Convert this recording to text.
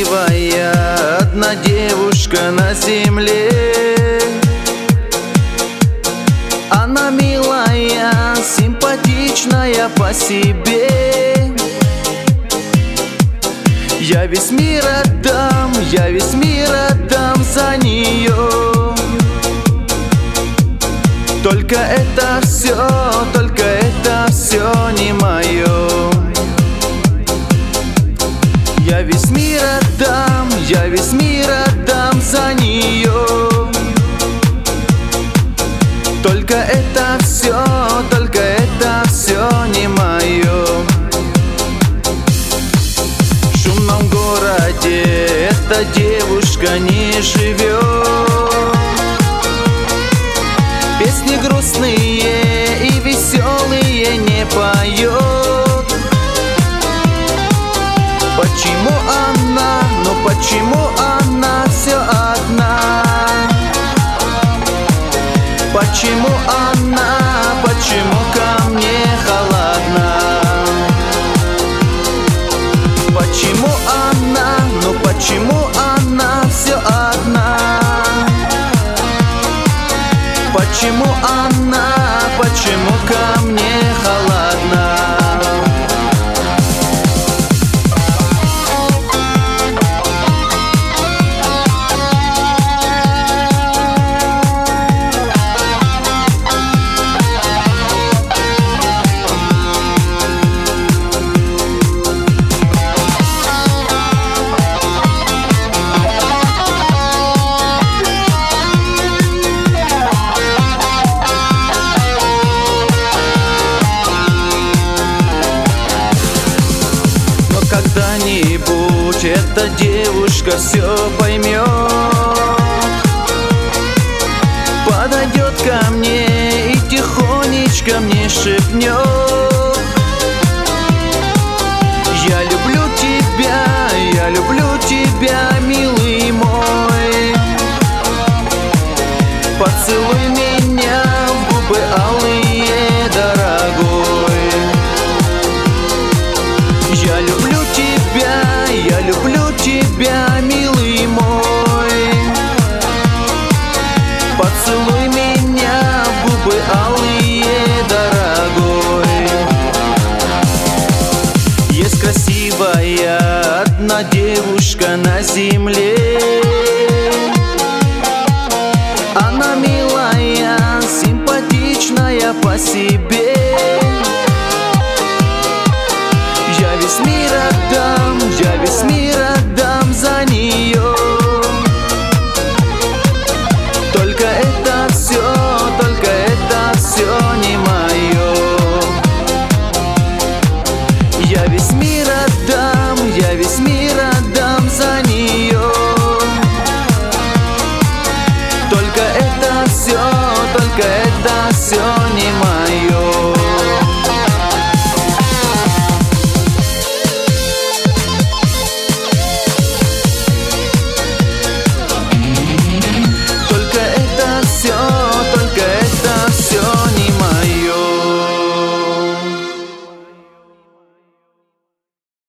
красивая одна девушка на земле. Она милая, симпатичная по себе. Я весь мир отдам, я весь мир отдам за нее. Только это все не мое. Я весь мир отдам, я весь мир отдам за нее. Только это все не мое. В шумном городе эта девушка не живет. Песни грустные и веселые не поет. Почему она, ну почему она все одна? Почему она, почему ко мне холодна? Почему она, ну почему она все одна? Почему она, почему ко мне холодна? Когда-нибудь эта девушка все поймет, подойдет ко мне и тихонечко мне шепнет: я люблю тебя, милый мой. Поцелуй меня в губы алые, дорогой. Я люблю тебя, милый мой. Поцелуй меня в губы алые, дорогой. Есть красивая одна девушка на земле. Она милая, симпатичная по себе.